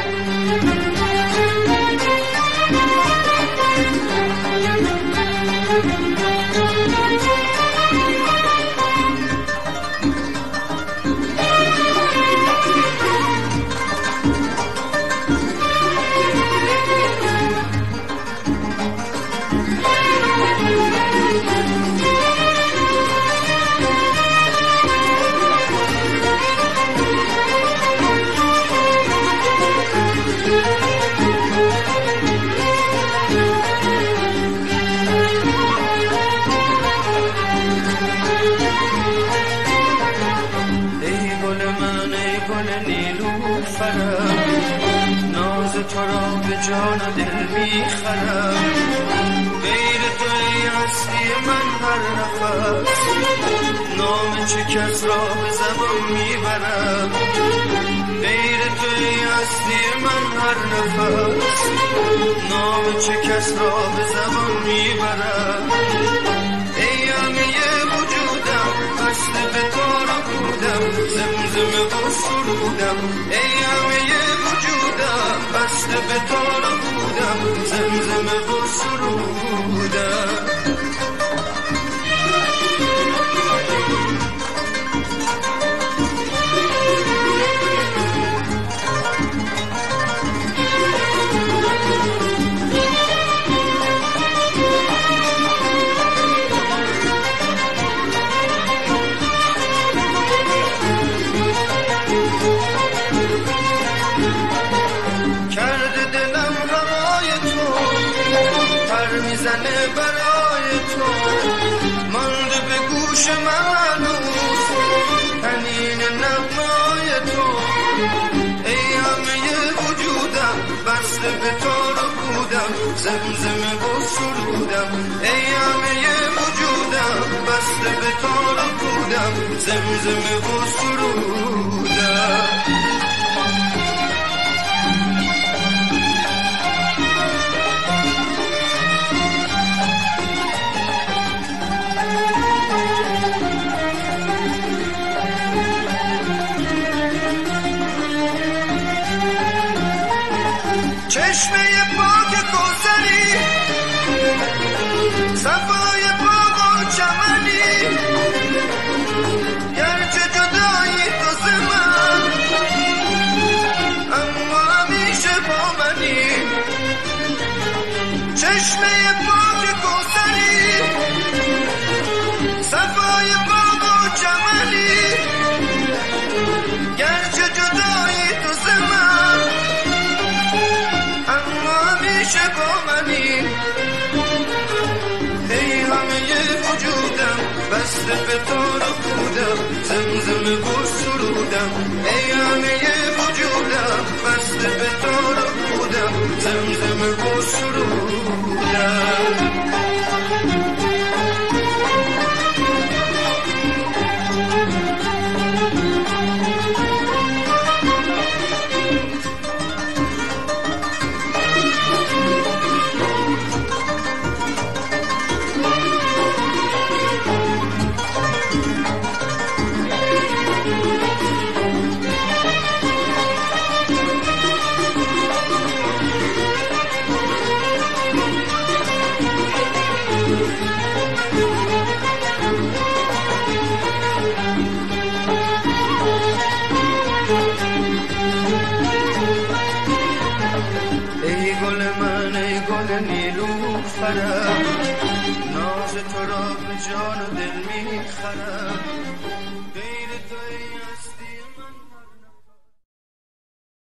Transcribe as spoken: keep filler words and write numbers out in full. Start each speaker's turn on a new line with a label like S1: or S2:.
S1: ناز تو را به جان و دل میخرم، غیر تو ای هستی من هر نفس، نام چه کس را به زبان میبرم، غیر تو ای هستی من هر نفس، نام چه کس را به زبان میبرم، ای همه وجودم قصد به تو را بودم، زمزمه و سرودم، ای همه وجودم قصد به تو را بودم، زمزمه و سرودم. میزنه برای تو، مانده به گوش من هنوز حنین نغمه‌های تو، ای همه وجودم بسته به تو رو بودم، زمزمه و سرودم، ای همه وجودم بسته به تو رو بودم، زمزمه و سرودم. چشمه پاک کوثری، صفای باغ و چمنی، گرچه جدایی تو ز من، اما همیشه با منی. چشمه پاک کوثری، صفای باغ و چمنی، گرچه جدایی تو ز من، همیشه با منی. ای همه وجودم بسته به تو رو بودم، زمزمه و سرودم، ای همه وجودم بسته به تو رو بودم، زمزمه و سرودم. ای گل من ای گل نیلوفرم، ناز تو را به جان و دل میخرم.